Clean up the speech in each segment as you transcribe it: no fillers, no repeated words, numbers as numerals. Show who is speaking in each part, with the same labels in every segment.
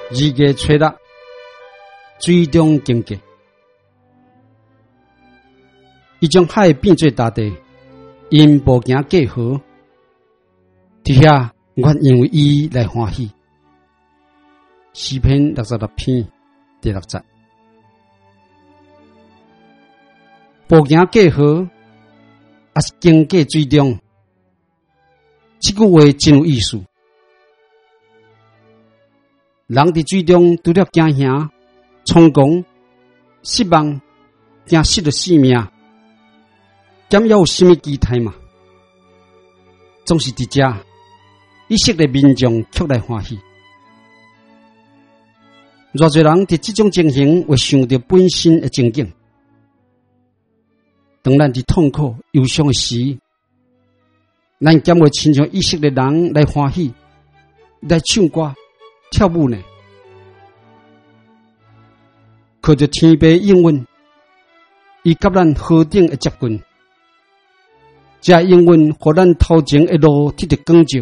Speaker 1: 2月初6，水中经过，伊将海变做大地，因步行过河，伫遐我因为伊来欢喜。诗篇66篇第6节，步行过河，也是经过水中，这句话真有意思。人伫水中除了惊吓、冲动、失望、惊失了性命，敢还有什么期待嘛？总是伫遮，以色列民众却来欢喜。偌侪人伫这种情形会想到本身的情景。当咱伫痛苦、忧伤的时，咱敢会亲像以色列人来欢喜，来唱歌、跳舞呢？靠着天父应允，伊甲咱何等的接近，这应允互咱头前的路得到光照。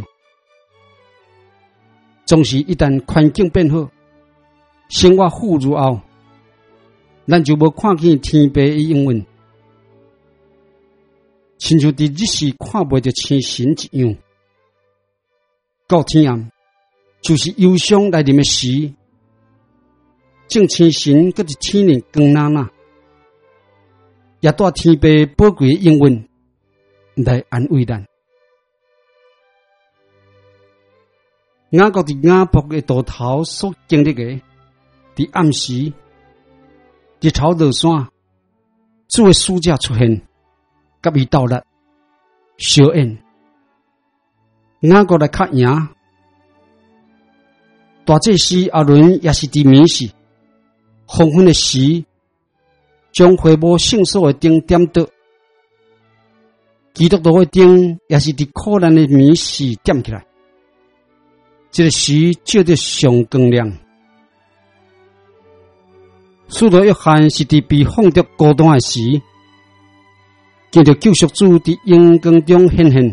Speaker 1: 总是一旦环境变好，生活富裕后，咱就无看见天父的应允，亲像伫日时看袂着星星一样。到天暗，就是忧伤来临的时，正星星搁伫天里光亮亮，也带天父宝贵的应允来安慰咱。雅各伫雅博的渡头所经历的，伫暗时，日头落山，主的使者出现，甲伊斗力相应。雅各来较赢，大祭司阿伦也是伫暝时，黄昏的时，将会幕圣所的灯点倒。基督徒的灯也是伫苦难的暝时点起来。这个时照得上光亮。使徒约翰是伫被放在孤单的时，见到救赎主伫阳光中显现。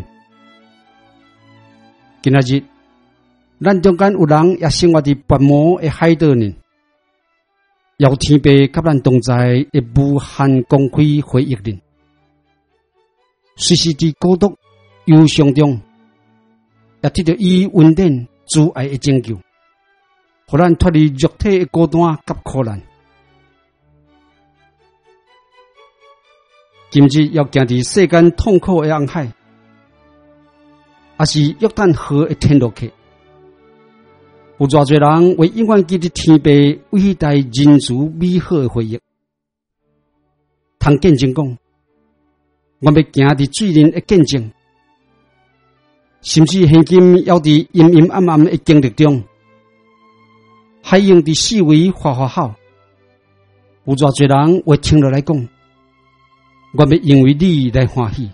Speaker 1: 今仔日，咱中间有人也生活伫拔毛的海岛呢，有天父甲咱同在的无限光辉回忆呢。随时伫孤独、忧伤中，也得到伊温暖、慈爱的拯救，互咱脱离肉体的孤单甲苦难。今日要行伫世间痛苦的红海，也是约旦河的天路客。有偌侪人为永远记得天父伟大仁慈美好的回忆，通见证讲，我要行伫水灵的见证，甚至现今要伫阴阴暗暗的经历中，海洋伫四围哗哗吼。有偌侪人会听落来讲，我要因为你来欢喜。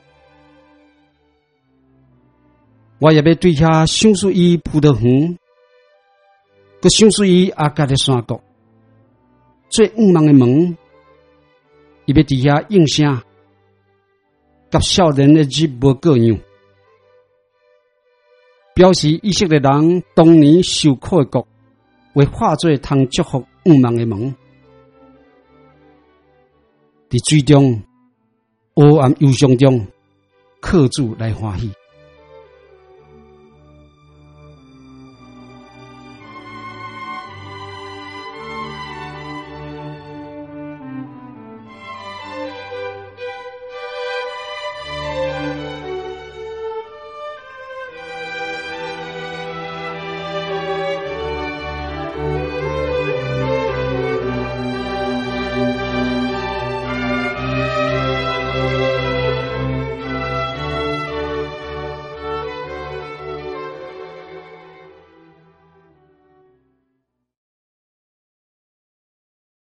Speaker 1: 我也要对遐想述伊葡萄园，佮想述伊阿甲的山谷，最五望的门，伊要伫遐应声，甲少年的日无各样，表示以色列人当年受苦的国，为化作通祝福五望的门，伫水中。黑暗忧伤中，靠主来欢喜。